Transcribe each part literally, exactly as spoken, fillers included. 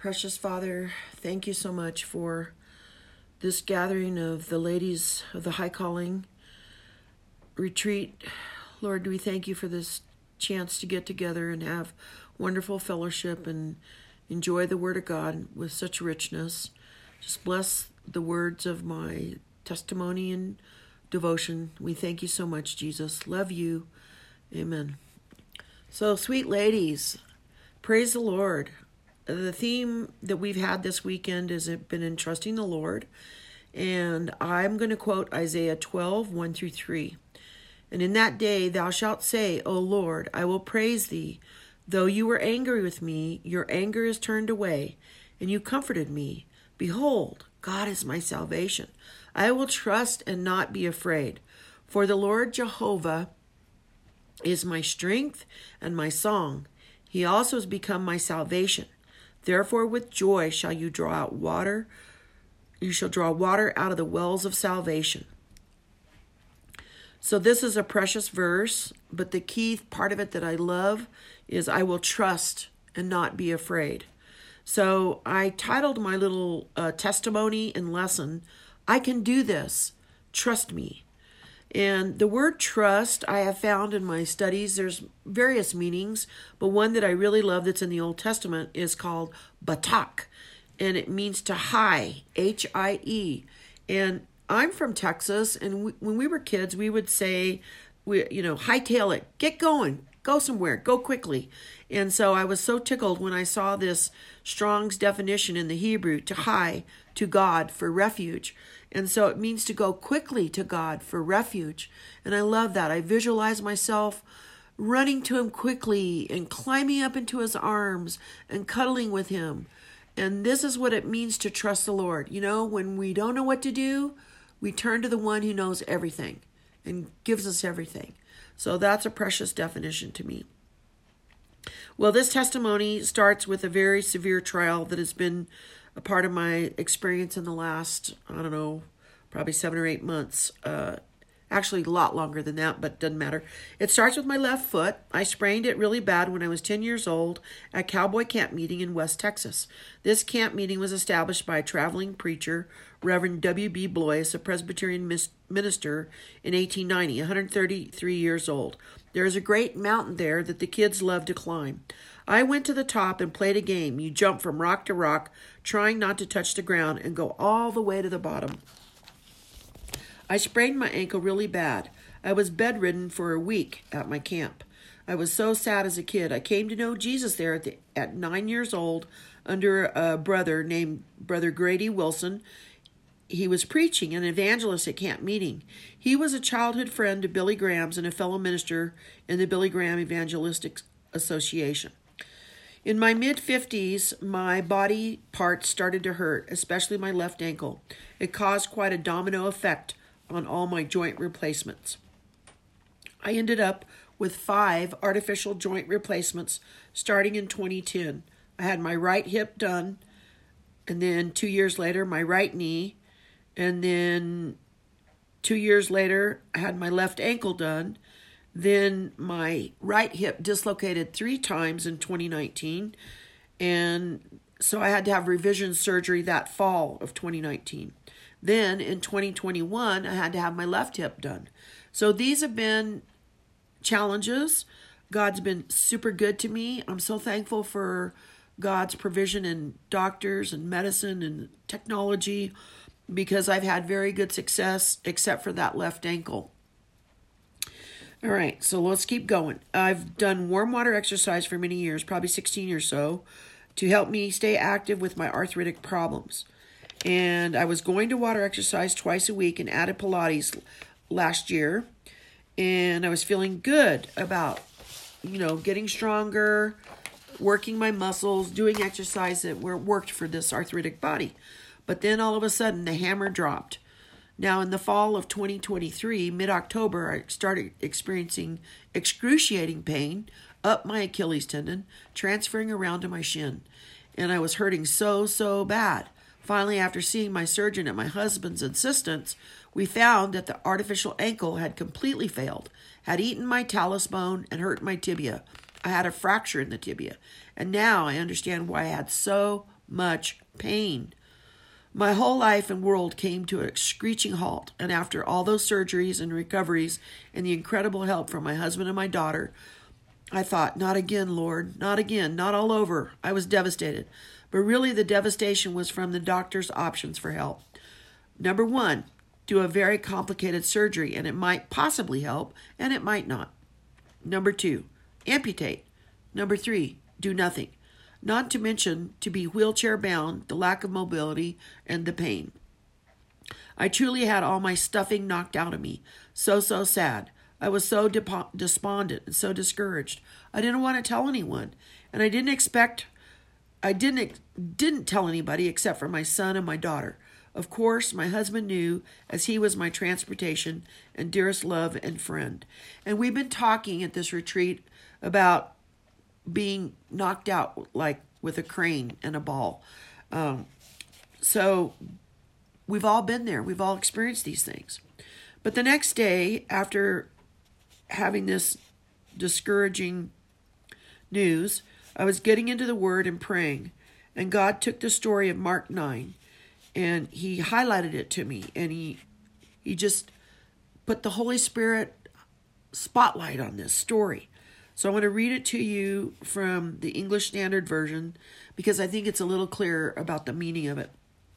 Precious Father, thank you so much for this gathering of the ladies of the High Calling retreat. Lord, we thank you for this chance to get together and have wonderful fellowship and enjoy the Word of God with such richness. Just bless the words of my testimony and devotion. We thank you so much, Jesus. Love you. Amen. So, sweet ladies, praise the Lord. The theme that we've had this weekend has been in trusting the Lord. And I'm going to quote Isaiah twelve, one through three. And in that day thou shalt say, O Lord, I will praise thee. Though you were angry with me, your anger is turned away, and you comforted me. Behold, God is my salvation. I will trust and not be afraid. For the Lord Jehovah is my strength and my song. He also has become my salvation. Therefore with joy shall you draw out water. You shall draw water out of the wells of salvation. So this is a precious verse, but the key part of it that I love is I will trust and not be afraid. So I titled my little uh, testimony and lesson, I can do this, trust me. And the word trust I have found in my studies, there's various meanings, but one that I really love that's in the Old Testament is called batak, and it means to hie, H I E. And I'm from Texas, and we, when we were kids, we would say, we, you know, hightail it, get going, go somewhere, go quickly. And so I was so tickled when I saw this Strong's definition in the Hebrew, to hie, to God for refuge. And so it means to go quickly to God for refuge. And I love that. I visualize myself running to him quickly and climbing up into his arms and cuddling with him. And this is what it means to trust the Lord. You know, when we don't know what to do, we turn to the one who knows everything and gives us everything. So that's a precious definition to me. Well, this testimony starts with a very severe trial that has been a part of my experience in the last, I don't know, probably seven or eight months. Uh, actually, a lot longer than that, but doesn't matter. It starts with my left foot. I sprained it really bad when I was ten years old at Cowboy Camp Meeting in West Texas. This camp meeting was established by a traveling preacher, Reverend W B Blois, a Presbyterian minister in eighteen ninety, one hundred thirty-three years old. There is a great mountain there that the kids love to climb. I went to the top and played a game. You jump from rock to rock, trying not to touch the ground, and go all the way to the bottom. I sprained my ankle really bad. I was bedridden for a week at my camp. I was so sad as a kid. I came to know Jesus there at, the, at nine years old under a brother named Brother Grady Wilson. He was preaching, an evangelist at camp meeting. He was a childhood friend of Billy Graham's and a fellow minister in the Billy Graham Evangelistic Association. In my mid-fifties, my body parts started to hurt, especially my left ankle. It caused quite a domino effect on all my joint replacements. I ended up with five artificial joint replacements starting in twenty ten. I had my right hip done, and then two years later, my right knee, and then two years later, I had my left ankle done. Then my right hip dislocated three times in twenty nineteen, and so I had to have revision surgery that fall of twenty nineteen. Then in twenty twenty-one, I had to have my left hip done. So these have been challenges. God's been super good to me. I'm so thankful for God's provision in doctors and medicine and technology because I've had very good success except for that left ankle. All right, so let's keep going. I've done warm water exercise for many years, probably sixteen or so, to help me stay active with my arthritic problems. And I was going to water exercise twice a week and added Pilates last year. And I was feeling good about, you know, getting stronger, working my muscles, doing exercise that were worked for this arthritic body. But then all of a sudden, the hammer dropped. Now, in the fall of twenty twenty-three, mid-October, I started experiencing excruciating pain up my Achilles tendon, transferring around to my shin. And I was hurting so, so bad. Finally, after seeing my surgeon at my husband's insistence, we found that the artificial ankle had completely failed, had eaten my talus bone, and hurt my tibia. I had a fracture in the tibia. And now I understand why I had so much pain. My whole life and world came to a screeching halt, and after all those surgeries and recoveries and the incredible help from my husband and my daughter, I thought, not again, Lord, not again, not all over. I was devastated. But really the devastation was from the doctor's options for help. Number one, do a very complicated surgery, and it might possibly help, and it might not. Number two, amputate. Number three, do nothing. Not to mention to be wheelchair bound, the lack of mobility, and the pain. I truly had all my stuffing knocked out of me. So, so sad. I was so depo- despondent and so discouraged. I didn't want to tell anyone. And I didn't expect, I didn't, didn't tell anybody except for my son and my daughter. Of course, my husband knew, as he was my transportation and dearest love and friend. And we've been talking at this retreat about being knocked out like with a crane and a ball. Um, so we've all been there. We've all experienced these things. But the next day, after having this discouraging news, I was getting into the Word and praying. And God took the story of Mark nine and he highlighted it to me. And he, he just put the Holy Spirit spotlight on this story. So I want to read it to you from the English Standard Version because I think it's a little clearer about the meaning of it.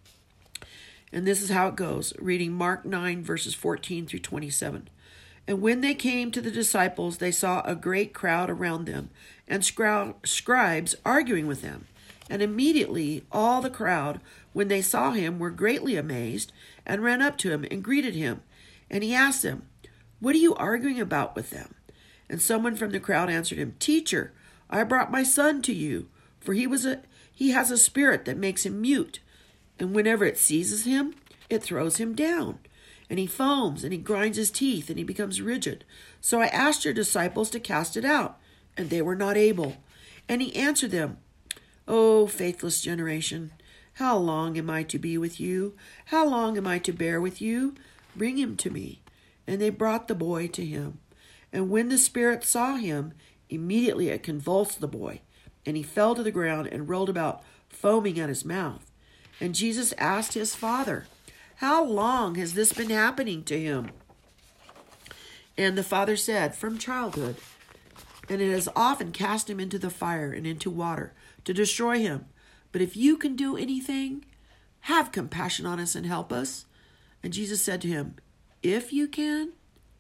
And this is how it goes, reading Mark nine, verses fourteen through twenty-seven. And when they came to the disciples, they saw a great crowd around them, and scri- scribes arguing with them. And immediately all the crowd, when they saw him, were greatly amazed, and ran up to him and greeted him. And he asked them, "What are you arguing about with them?" And someone from the crowd answered him, "Teacher, I brought my son to you, for he was a he has a spirit that makes him mute. And whenever it seizes him, it throws him down. And he foams, and he grinds his teeth, and he becomes rigid. So I asked your disciples to cast it out, and they were not able." And he answered them, "O faithless generation, how long am I to be with you? How long am I to bear with you? Bring him to me." And they brought the boy to him. And when the spirit saw him, immediately it convulsed the boy, and he fell to the ground and rolled about, foaming at his mouth. And Jesus asked his father, "How long has this been happening to him?" And the father said, "From childhood. And it has often cast him into the fire and into water to destroy him. But if you can do anything, have compassion on us and help us." And Jesus said to him, "If you can."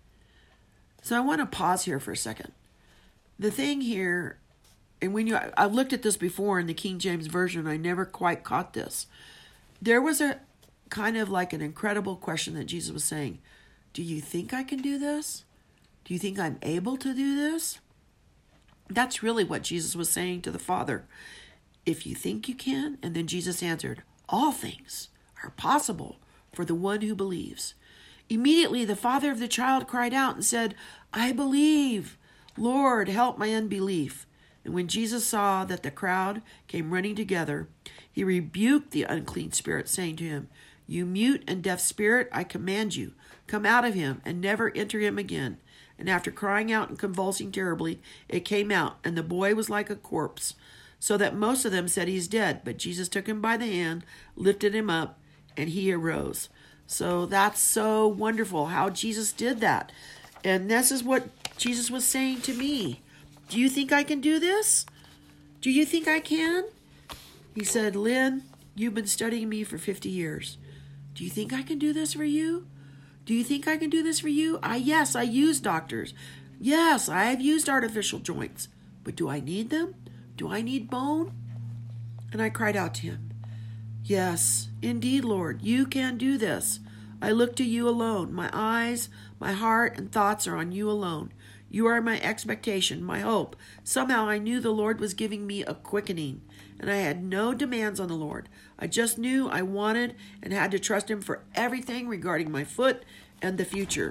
So I want to pause here for a second. The thing here, and when you, I've looked at this before in the King James Version, I never quite caught this. There was a kind of like an incredible question that Jesus was saying. Do you think I can do this? Do you think I'm able to do this? That's really what Jesus was saying to the Father. If you think you can, and then Jesus answered, all things are possible for the one who believes. Immediately the father of the child cried out and said, "I believe. Lord, help my unbelief." And when Jesus saw that the crowd came running together, he rebuked the unclean spirit, saying to him, "You mute and deaf spirit, I command you, come out of him and never enter him again." And after crying out and convulsing terribly, it came out, and the boy was like a corpse, so that most of them said he's dead. But Jesus took him by the hand, lifted him up, and he arose. So that's so wonderful how Jesus did that. And this is what Jesus was saying to me. Do you think I can do this? Do you think I can? He said, "Lynn, you've been studying me for fifty years. Do you think I can do this for you? Do you think I can do this for you? I yes, I use doctors. Yes, I have used artificial joints. But do I need them? Do I need bone?" And I cried out to him, "Yes, indeed, Lord, you can do this. I look to you alone. My eyes, my heart, and thoughts are on you alone. You are my expectation, my hope." Somehow I knew the Lord was giving me a quickening, and I had no demands on the Lord. I just knew I wanted and had to trust him for everything regarding my foot and the future.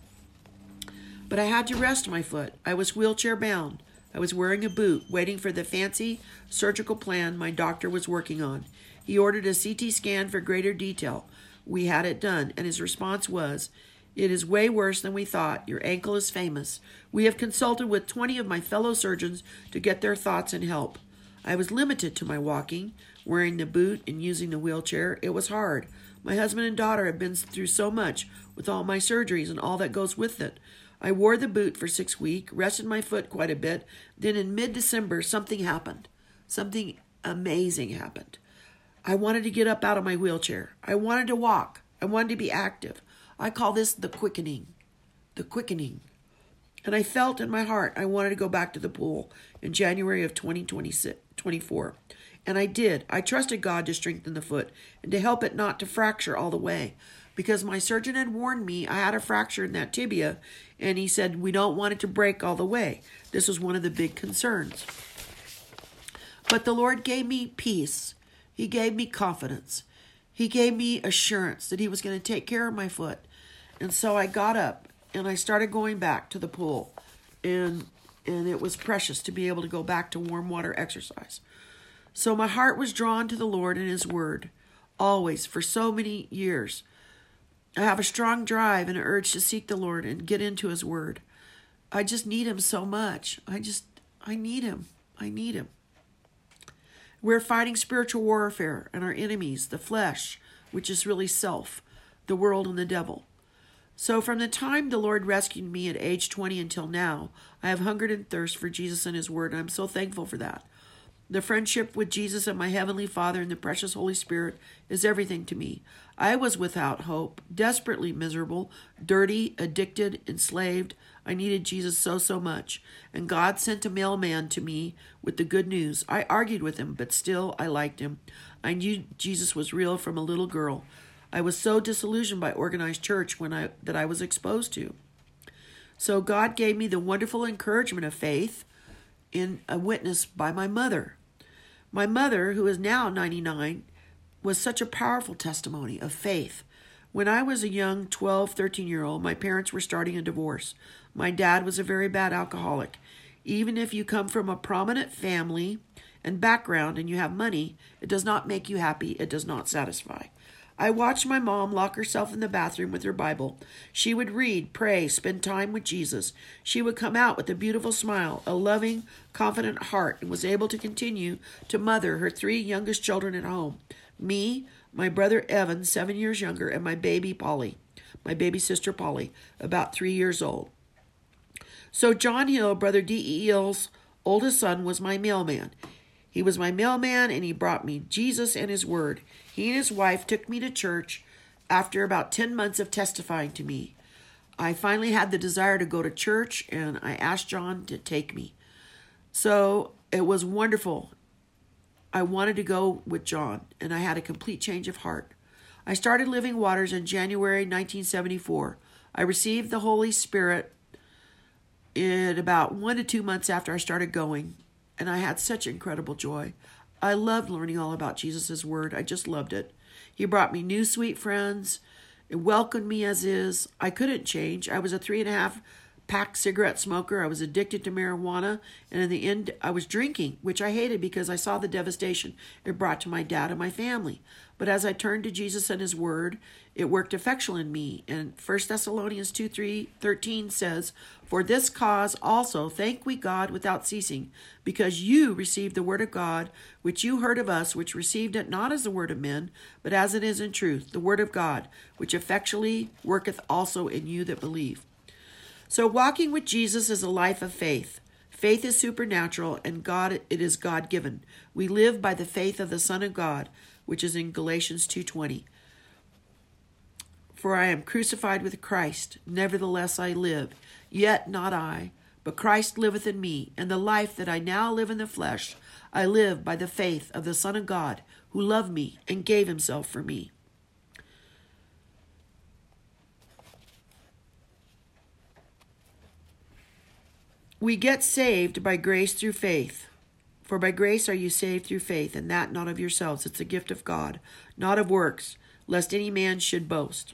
But I had to rest my foot. I was wheelchair bound. I was wearing a boot, waiting for the fancy surgical plan my doctor was working on. He ordered a C T scan for greater detail. We had it done, and his response was, "It is way worse than we thought. Your ankle is famous. We have consulted with twenty of my fellow surgeons to get their thoughts and help." I was limited to my walking, wearing the boot and using the wheelchair. It was hard. My husband and daughter have been through so much with all my surgeries and all that goes with it. I wore the boot for six weeks, rested my foot quite a bit. Then in mid-December, something happened. Something amazing happened. I wanted to get up out of my wheelchair. I wanted to walk. I wanted to be active. I call this the quickening. The quickening. And I felt in my heart I wanted to go back to the pool in January of twenty twenty-four. And I did. I trusted God to strengthen the foot and to help it not to fracture all the way. Because my surgeon had warned me I had a fracture in that tibia, and he said we don't want it to break all the way. This was one of the big concerns. But the Lord gave me peace. He gave me confidence. He gave me assurance that he was going to take care of my foot. And so I got up and I started going back to the pool. And and it was precious to be able to go back to warm water exercise. So my heart was drawn to the Lord and his word, always, for so many years. I have a strong drive and an urge to seek the Lord and get into his word. I just need him so much. I just, I need him. I need him. We're fighting spiritual warfare and our enemies, the flesh, which is really self, the world and the devil. So from the time the Lord rescued me at age twenty until now, I have hungered and thirst for Jesus and his word, and I'm so thankful for that. The friendship with Jesus and my Heavenly Father and the precious Holy Spirit is everything to me. I was without hope, desperately miserable, dirty, addicted, enslaved. I needed Jesus so, so much. And God sent a mailman to me with the good news. I argued with him, but still I liked him. I knew Jesus was real from a little girl. I was so disillusioned by organized church when I that I was exposed to. So God gave me the wonderful encouragement of faith in a witness by my mother. My mother, who is now ninety-nine, was such a powerful testimony of faith. When I was a young twelve, thirteen-year-old, my parents were starting a divorce. My dad was a very bad alcoholic. Even if you come from a prominent family and background and you have money, it does not make you happy. It does not satisfy. I watched my mom lock herself in the bathroom with her Bible. She would read, pray, spend time with Jesus. She would come out with a beautiful smile, a loving, confident heart, and was able to continue to mother her three youngest children at home. Me, my brother Evan, seven years younger, and my baby Polly, my baby sister Polly, about three years old. So John Hill, Brother D E. Hill's oldest son, was my mailman. He was my mailman, and he brought me Jesus and his word. He and his wife took me to church after about ten months of testifying to me. I finally had the desire to go to church, and I asked John to take me. So it was wonderful. I wanted to go with John, and I had a complete change of heart. I started Living Waters in January nineteen seventy-four. I received the Holy Spirit in about one to two months after I started going, and I had such incredible joy. I loved learning all about Jesus' word. I just loved it. He brought me new sweet friends. It welcomed me as is. I couldn't change. I was a three and a half pack cigarette smoker. I was addicted to marijuana. And in the end, I was drinking, which I hated because I saw the devastation it brought to my dad and my family. But as I turned to Jesus and his word, it worked effectual in me. And First Thessalonians two, three, thirteen says, for this cause also thank we God without ceasing, because you received the word of God, which you heard of us, which received it not as the word of men, but as it is in truth, the word of God, which effectually worketh also in you that believe. So walking with Jesus is a life of faith. Faith is supernatural, and God it is God-given. We live by the faith of the Son of God, which is in Galatians two twenty. For I am crucified with Christ, nevertheless I live, yet not I, but Christ liveth in me, and the life that I now live in the flesh, I live by the faith of the Son of God, who loved me and gave himself for me. We get saved by grace through faith. For by grace are you saved through faith, and that not of yourselves. It's a gift of God, not of works, lest any man should boast.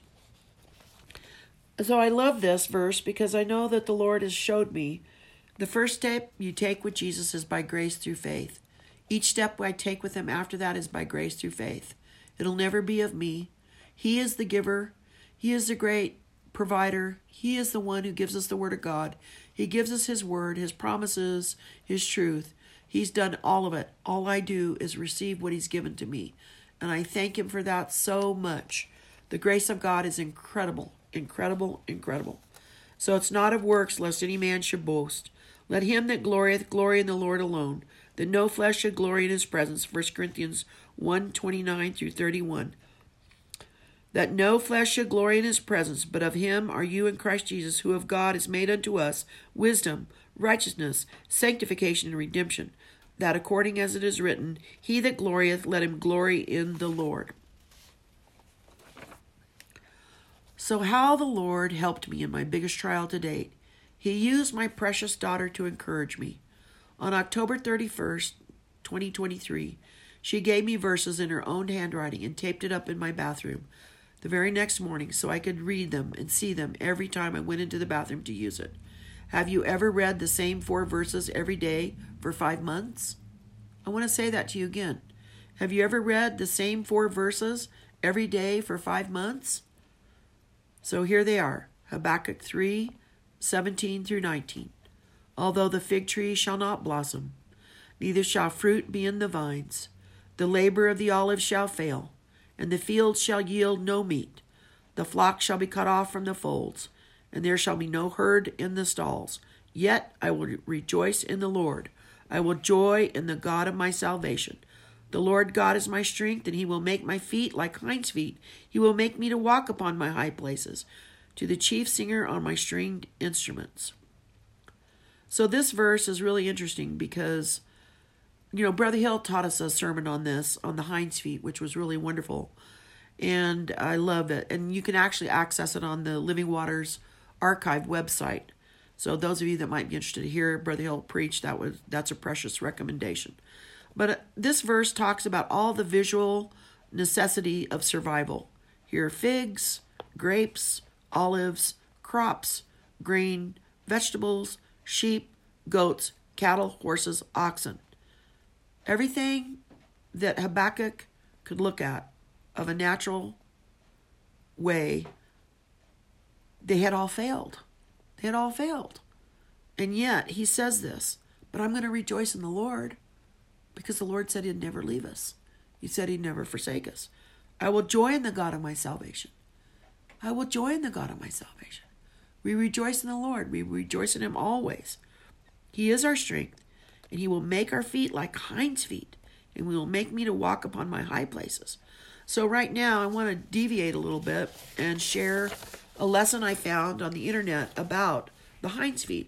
So I love this verse because I know that the Lord has showed me the first step you take with Jesus is by grace through faith. Each step I take with him after that is by grace through faith. It'll never be of me. He is the giver. He is the great provider. He is the one who gives us the word of God. He gives us his word, his promises, his truth. He's done all of it. All I do is receive what he's given to me. And I thank him for that so much. The grace of God is incredible, incredible, incredible. So it's not of works, lest any man should boast. Let him that glorieth glory in the Lord alone, that no flesh should glory in his presence. First Corinthians one, twenty-nine through thirty-one. That no flesh should glory in his presence, but of him are you in Christ Jesus, who of God is made unto us wisdom, righteousness, sanctification, and redemption, that according as it is written, he that glorieth, let him glory in the Lord. So how the Lord helped me in my biggest trial to date. He used my precious daughter to encourage me. On October thirty-first, twenty twenty-three, she gave me verses in her own handwriting and taped it up in my bathroom the very next morning so I could read them and see them every time I went into the bathroom to use it. Have you ever read the same four verses every day for five months? I want to say that to you again. Have you ever read the same four verses every day for five months? So here they are, Habakkuk three, seventeen through nineteen. Although the fig tree shall not blossom, neither shall fruit be in the vines, the labor of the olive shall fail, and the fields shall yield no meat. The flock shall be cut off from the folds, and there shall be no herd in the stalls. Yet I will rejoice in the Lord. I will joy in the God of my salvation. The Lord God is my strength, and he will make my feet like hinds' feet. He will make me to walk upon my high places, to the chief singer on my stringed instruments. So this verse is really interesting because, you know, Brother Hill taught us a sermon on this, on the hinds' feet, which was really wonderful. And I love it. And you can actually access it on the Living Waters Archive website. So those of you that might be interested to hear Brother Hill preach, that was that's a precious recommendation. But uh, this verse talks about all the visual necessity of survival. Here are figs, grapes, olives, crops, grain, vegetables, sheep, goats, cattle, horses, oxen. Everything that Habakkuk could look at of a natural way, they had all failed. They had all failed. And yet he says this, but I'm going to rejoice in the Lord because the Lord said he'd never leave us. He said he'd never forsake us. I will joy in the God of my salvation. I will joy in the God of my salvation. We rejoice in the Lord. We rejoice in him always. He is our strength, and he will make our feet like hinds' feet, and we will make me to walk upon my high places. So right now I want to deviate a little bit and share a lesson I found on the internet about the hinds' feet.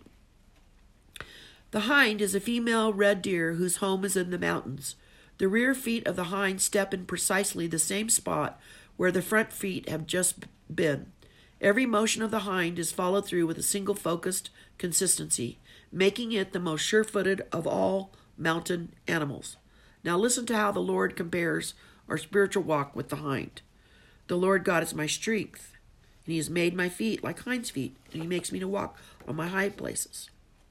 The hind is a female red deer whose home is in the mountains. The rear feet of the hind step in precisely the same spot where the front feet have just been. Every motion of the hind is followed through with a single focused consistency, making it the most sure-footed of all mountain animals. Now listen to how the Lord compares our spiritual walk with the hind. The Lord God is my strength, and he has made my feet like hinds' feet, and he makes me to walk on my high places.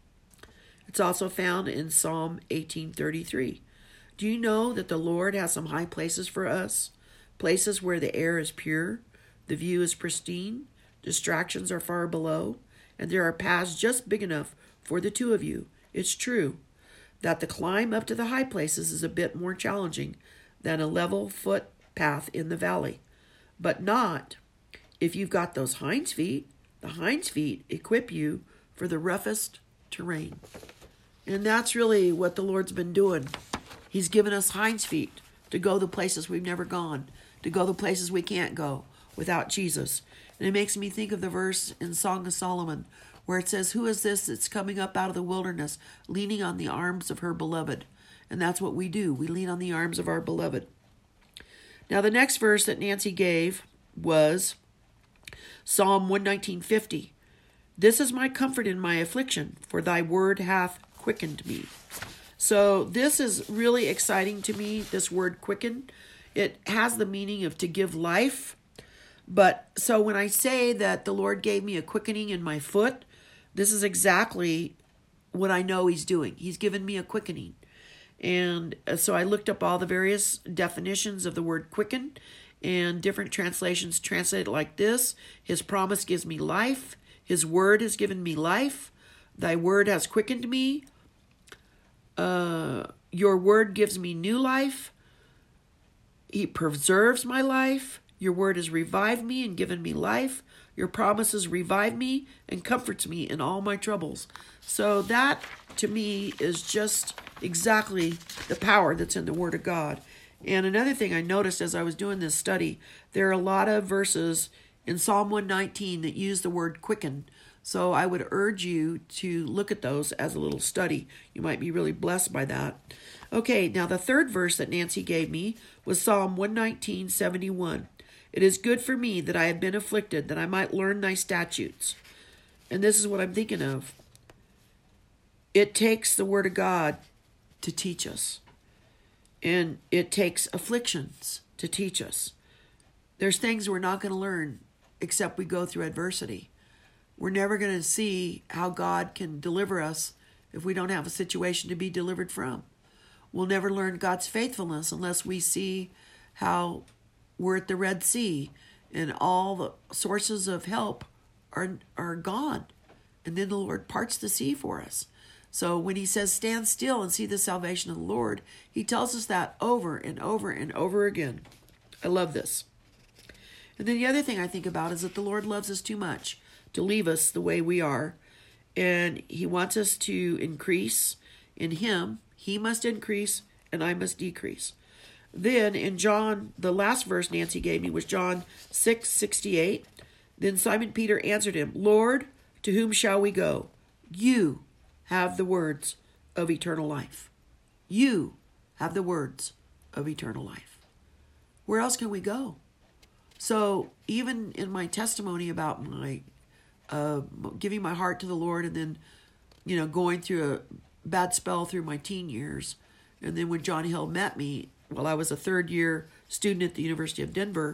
It's also found in Psalm eighteen thirty-three. Do you know that the Lord has some high places for us? Places where the air is pure, the view is pristine, distractions are far below, and there are paths just big enough for the two of you. It's true that the climb up to the high places is a bit more challenging than a level foot path in the valley, but not if you've got those hinds feet. The hinds feet equip you for the roughest terrain. And that's really what the Lord's been doing. He's given us hinds feet to go the places we've never gone, to go the places we can't go without Jesus. And it makes me think of the verse in Song of Solomon where it says, who is this that's coming up out of the wilderness, leaning on the arms of her beloved? And that's what we do. We lean on the arms of our beloved. Now the next verse that Nancy gave was Psalm one nineteen fifty. This is my comfort in my affliction, for thy word hath quickened me. So this is really exciting to me, this word quicken. It has the meaning of to give life. But so when I say that the Lord gave me a quickening in my foot, this is exactly what I know he's doing. He's given me a quickening. And so I looked up all the various definitions of the word quicken, and different translations translate it like this. His promise gives me life. His word has given me life. Thy word has quickened me. Uh, your word gives me new life. He preserves my life. Your word has revived me and given me life. Your promises revive me and comforts me in all my troubles. So that, to me, is just exactly the power that's in the Word of God. And another thing I noticed as I was doing this study, there are a lot of verses in Psalm one nineteen that use the word quicken. So I would urge you to look at those as a little study. You might be really blessed by that. Okay, now the third verse that Nancy gave me was Psalm one nineteen, seventy-one. It is good for me that I have been afflicted, that I might learn thy statutes. And this is what I'm thinking of. It takes the Word of God to teach us. And it takes afflictions to teach us. There's things we're not going to learn except we go through adversity. We're never going to see how God can deliver us if we don't have a situation to be delivered from. We'll never learn God's faithfulness unless we see how we're at the Red Sea and all the sources of help are are gone. And then the Lord parts the sea for us. So when he says, stand still and see the salvation of the Lord, he tells us that over and over and over again. I love this. And then the other thing I think about is that the Lord loves us too much to leave us the way we are. And he wants us to increase in him. He must increase and I must decrease. Then in John, the last verse Nancy gave me was John six sixty-eight. Then Simon Peter answered him, Lord, to whom shall we go? You have the words of eternal life. You have the words of eternal life. Where else can we go? So even in my testimony about my uh, giving my heart to the Lord and then, you know, going through a bad spell through my teen years, and then when John Hill met me, while I was a third year student at the University of Denver,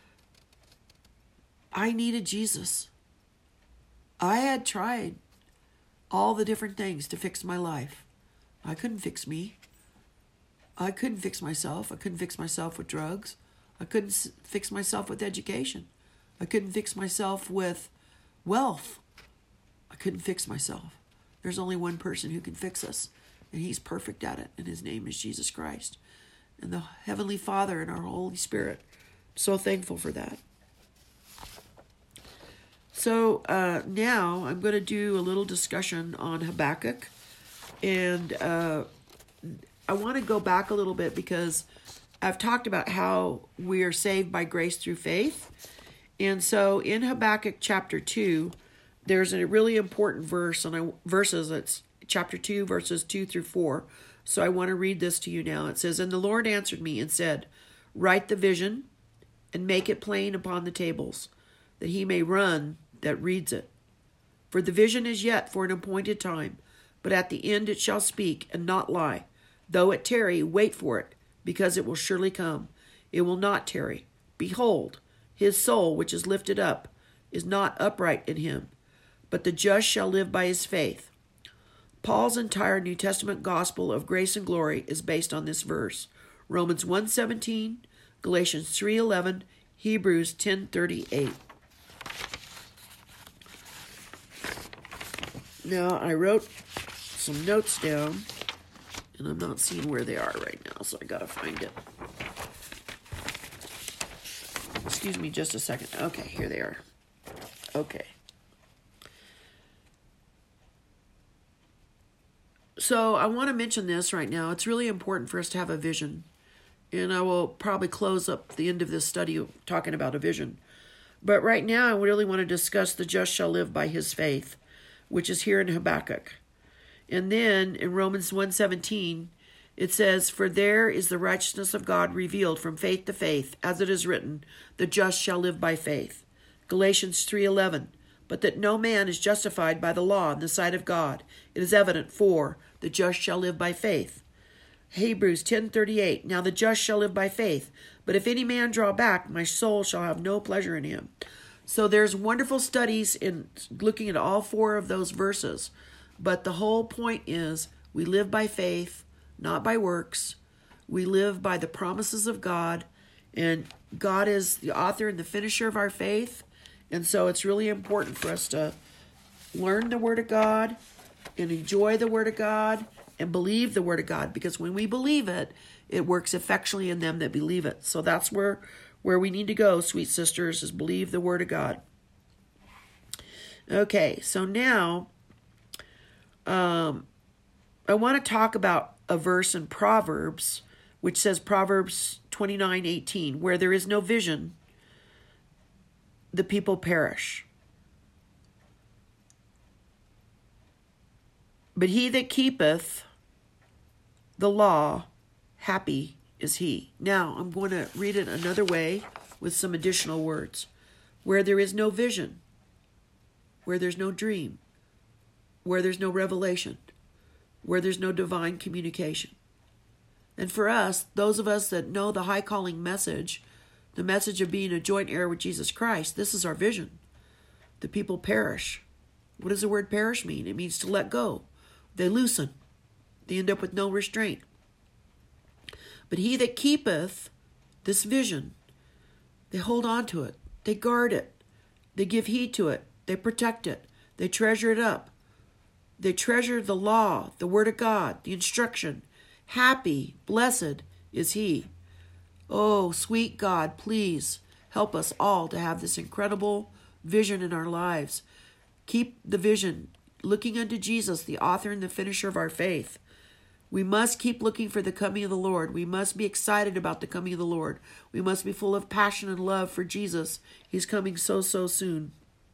I needed Jesus. I had tried all the different things to fix my life. I couldn't fix me. I couldn't fix myself. I couldn't fix myself with drugs. I couldn't fix myself with education. I couldn't fix myself with wealth. I couldn't fix myself. There's only one person who can fix us, and he's perfect at it, and his name is Jesus Christ. And the Heavenly Father and our Holy Spirit. I'm so thankful for that. So uh, now I'm going to do a little discussion on Habakkuk. And uh, I want to go back a little bit because I've talked about how we are saved by grace through faith. And so in Habakkuk chapter two, there's a really important verse, and I, verses, it's chapter two, verses two through four. So I want to read this to you now. It says, And the Lord answered me and said, Write the vision and make it plain upon the tables, that he may run that reads it. For the vision is yet for an appointed time, but at the end it shall speak and not lie. Though it tarry, wait for it, because it will surely come. It will not tarry. Behold, his soul which is lifted up is not upright in him, but the just shall live by his faith. Paul's entire New Testament gospel of grace and glory is based on this verse. Romans one seventeen, Galatians three eleven, Hebrews ten thirty-eight. Now, I wrote some notes down, and I'm not seeing where they are right now, so I gotta find it. Excuse me just a second. Okay, here they are. Okay. So I want to mention this right now. It's really important for us to have a vision. And I will probably close up the end of this study talking about a vision. But right now I really want to discuss the just shall live by his faith, which is here in Habakkuk. And then in Romans one seventeen, it says, For there is the righteousness of God revealed from faith to faith, as it is written, the just shall live by faith. Galatians three eleven, But that no man is justified by the law in the sight of God, it is evident, for the just shall live by faith. Hebrews ten thirty-eight, Now the just shall live by faith, but if any man draw back, my soul shall have no pleasure in him. So there's wonderful studies in looking at all four of those verses. But the whole point is we live by faith, not by works. We live by the promises of God. And God is the author and the finisher of our faith. And so it's really important for us to learn the Word of God and enjoy the Word of God and believe the word of God, because when we believe it, it works effectually in them that believe it. So that's where, where we need to go, sweet sisters, is believe the word of God. Okay, so now um, I want to talk about a verse in Proverbs, which says Proverbs twenty-nine eighteen, where there is no vision, the people perish. But he that keepeth the law, happy is he. Now, I'm going to read it another way with some additional words. Where there is no vision, where there's no dream, where there's no revelation, where there's no divine communication. And for us, those of us that know the high calling message, the message of being a joint heir with Jesus Christ, this is our vision. The people perish. What does the word perish mean? It means to let go. They loosen. They end up with no restraint. But he that keepeth this vision, they hold on to it. They guard it. They give heed to it. They protect it. They treasure it up. They treasure the law, the word of God, the instruction. Happy, blessed is he. Oh, sweet God, please help us all to have this incredible vision in our lives. Keep the vision, looking unto Jesus, the author and the finisher of our faith. We must keep looking for the coming of the Lord. We must be excited about the coming of the Lord. We must be full of passion and love for Jesus. He's coming so, so soon.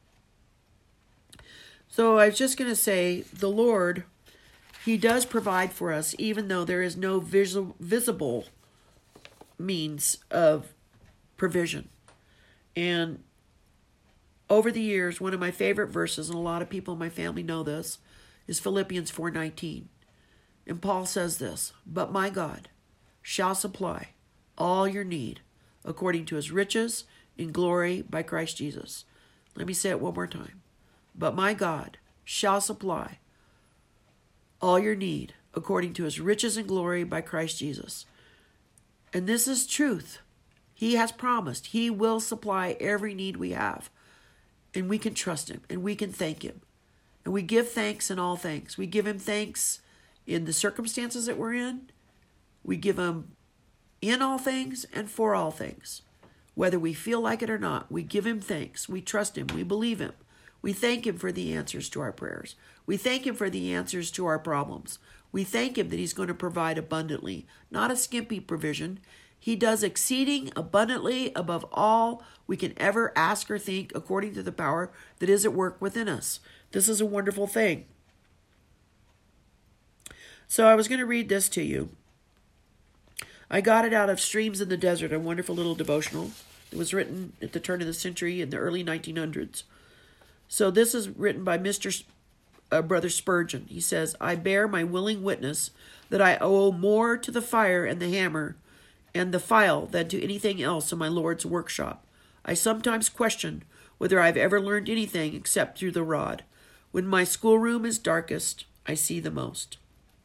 So I was just going to say, the Lord, he does provide for us, even though there is no vis- visible means of provision. And over the years, one of my favorite verses, and a lot of people in my family know this, is Philippians four nineteen. And Paul says this, but my God shall supply all your need according to his riches in glory by Christ Jesus. Let me say it one more time. But my God shall supply all your need according to his riches and glory by Christ Jesus. And this is truth. He has promised he will supply every need we have. And we can trust him and we can thank him. And we give thanks in all things. We give him thanks in the circumstances that we're in. We give him in all things and for all things. Whether we feel like it or not, we give him thanks. We trust him. We believe him. We thank him for the answers to our prayers. We thank him for the answers to our problems. We thank him that he's going to provide abundantly, not a skimpy provision. He does exceeding abundantly above all we can ever ask or think, according to the power that is at work within us. This is a wonderful thing. So I was going to read this to you. I got it out of Streams in the Desert, a wonderful little devotional. It was written at the turn of the century in the early nineteen hundreds. So this is written by Mister S- uh, Brother Spurgeon. He says, I bear my willing witness that I owe more to the fire and the hammer and the file than to anything else in my Lord's workshop. I sometimes question whether I've ever learned anything except through the rod. When my schoolroom is darkest, I see the most.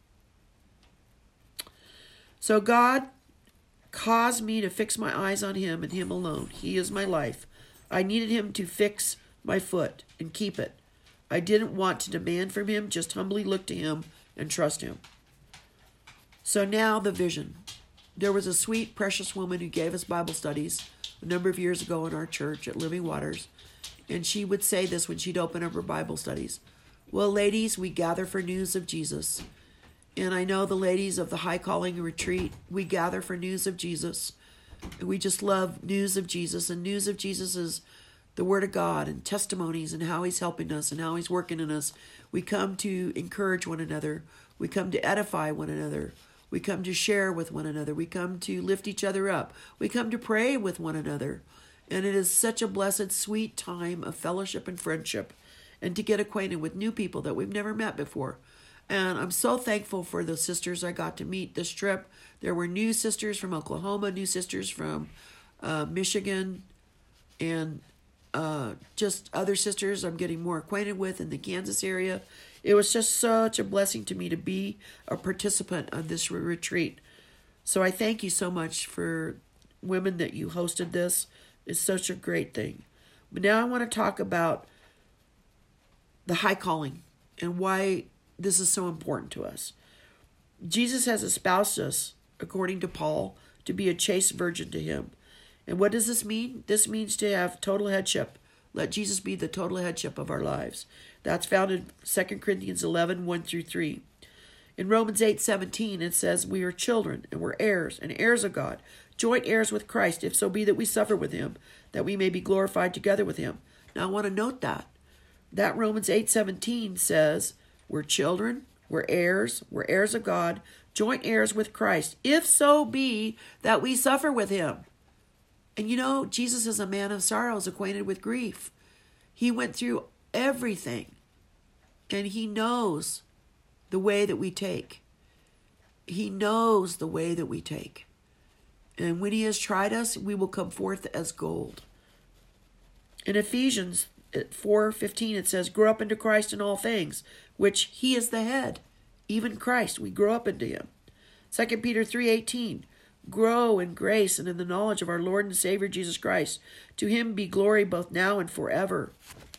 So God caused me to fix my eyes on him and him alone. He is my life. I needed him to fix my foot and keep it. I didn't want to demand from him, just humbly look to him and trust him. So now the vision. There was a sweet, precious woman who gave us Bible studies a number of years ago in our church at Living Waters. And she would say this when she'd open up her Bible studies. Well, ladies, we gather for news of Jesus. And I know the ladies of the High Calling Retreat, we gather for news of Jesus. And we just love news of Jesus. And news of Jesus is the Word of God and testimonies and how he's helping us and how he's working in us. We come to encourage one another. We come to edify one another. We come to share with one another. We come to lift each other up. We come to pray with one another. And it is such a blessed, sweet time of fellowship and friendship and to get acquainted with new people that we've never met before. And I'm so thankful for the sisters I got to meet this trip. There were new sisters from Oklahoma, new sisters from uh, Michigan, and uh, just other sisters I'm getting more acquainted with in the Kansas area. It was just such a blessing to me to be a participant on this retreat. So I thank you so much for women that you hosted this. It's such a great thing. But now I want to talk about the high calling and why this is so important to us. Jesus has espoused us, according to Paul, to be a chaste virgin to him. And what does this mean? This means to have total headship. Let Jesus be the total headship of our lives. That's found in Second Corinthians eleven, one through three. In Romans eight, seventeen, it says, we are children, and we're heirs, and heirs of God, joint heirs with Christ, if so be that we suffer with him, that we may be glorified together with him. Now I want to note that. That Romans eight, seventeen says, we're children, we're heirs, we're heirs of God, joint heirs with Christ, if so be that we suffer with him. And you know, Jesus is a man of sorrows, acquainted with grief. He went through everything, and he knows the way that we take. He knows the way that we take. And when he has tried us, we will come forth as gold. In Ephesians four fifteen, it says, grow up into Christ in all things, which he is the head, even Christ. We grow up into him. Second Peter three eighteen, grow in grace and in the knowledge of our Lord and Savior Jesus Christ. To him be glory both now and forever.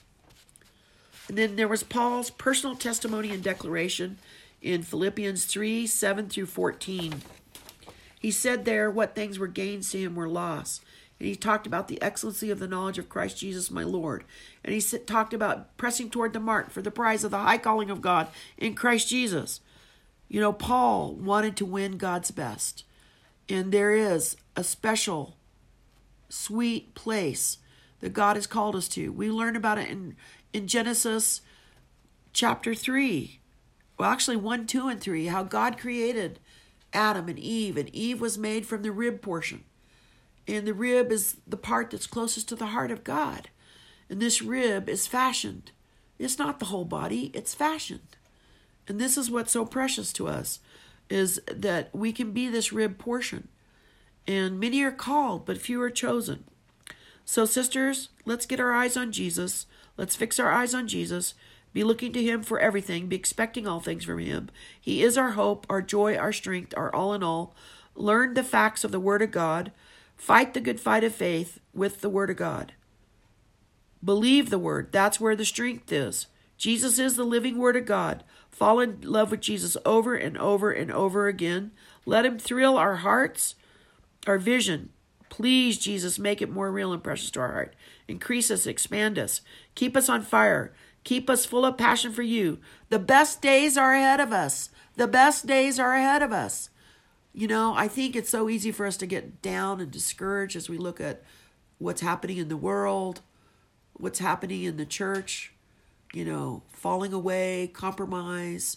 And then there was Paul's personal testimony and declaration in Philippians three, seven through fourteen. He said there what things were gains to him were loss. And he talked about the excellency of the knowledge of Christ Jesus my Lord. And he talked about pressing toward the mark for the prize of the high calling of God in Christ Jesus. You know, Paul wanted to win God's best. And there is a special, sweet place that God has called us to. We learn about it in, in Genesis chapter three. Well, actually one, two, and three. How God created Adam and Eve. And Eve was made from the rib portion. And the rib is the part that's closest to the heart of God. And this rib is fashioned. It's not the whole body, it's fashioned. And this is what's so precious to us, is that we can be this rib portion. And many are called, but few are chosen. So sisters, let's get our eyes on Jesus. Let's fix our eyes on Jesus. Be looking to him for everything. Be expecting all things from him. He is our hope, our joy, our strength, our all in all. Learn the facts of the Word of God. Fight the good fight of faith with the Word of God. Believe the Word. That's where the strength is. Jesus is the living Word of God. Fall in love with Jesus over and over and over again. Let him thrill our hearts, our vision. Please, Jesus, make it more real and precious to our heart. Increase us, expand us. Keep us on fire. Keep us full of passion for you. The best days are ahead of us. The best days are ahead of us. You know, I think it's so easy for us to get down and discouraged as we look at what's happening in the world, what's happening in the church, you know, falling away, compromise.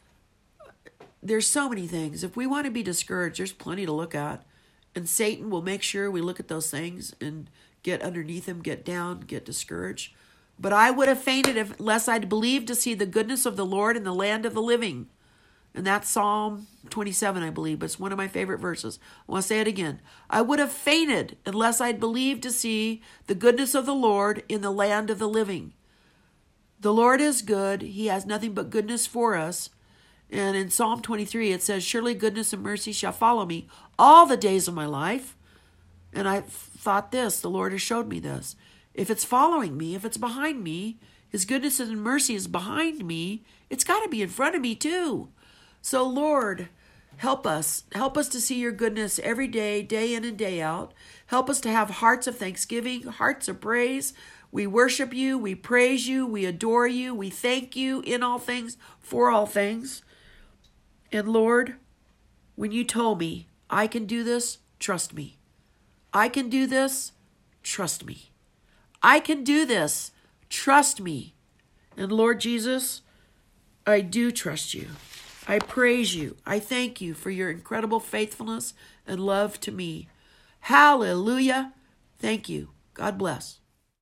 There's so many things. If we want to be discouraged, there's plenty to look at. And Satan will make sure we look at those things and get underneath him, get down, get discouraged. But I would have fainted if lest I'd believed to see the goodness of the Lord in the land of the living. And that's Psalm twenty-seven, I believe, but it's one of my favorite verses. I want to say it again. I would have fainted unless I'd believed to see the goodness of the Lord in the land of the living. The Lord is good. He has nothing but goodness for us. And in Psalm twenty-three, it says, surely goodness and mercy shall follow me all the days of my life. And I thought this, the Lord has showed me this. If it's following me, if it's behind me, his goodness and mercy is behind me, it's got to be in front of me too. So Lord, help us. Help us to see your goodness every day, day in and day out. Help us to have hearts of thanksgiving, hearts of praise. We worship you, we praise you, we adore you, we thank you in all things, for all things. And Lord, when you told me I can do this, trust me. I can do this, trust me. I can do this, trust me. And Lord Jesus, I do trust you. I praise you. I thank you for your incredible faithfulness and love to me. Hallelujah. Thank you. God bless.